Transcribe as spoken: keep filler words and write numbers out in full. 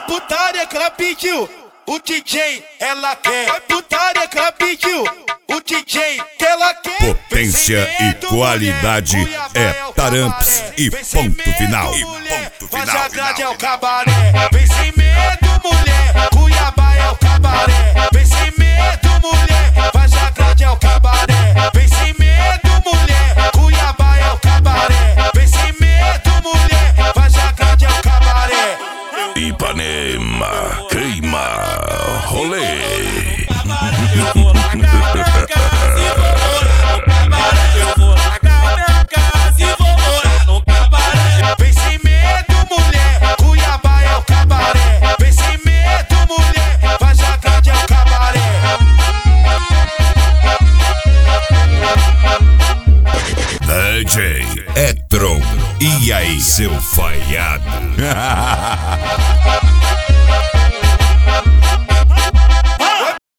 putaria que ela pediu, o D J ela quer. É putaria que ela pediu, o D J que ela quer. Potência e qualidade é Taramps e ponto final. E ponto Faz final. a grade é o cabaré. Vem sem medo, mulher. Cuiabá é o cabaré. Vem sem medo, mulher. Faz a grade é o cabaré. Vem sem medo, mulher. Cuiabá é o cabaré. Vem sem medo, mulher. Faz a grade é o cabaré. Ipanema, queima, rolê.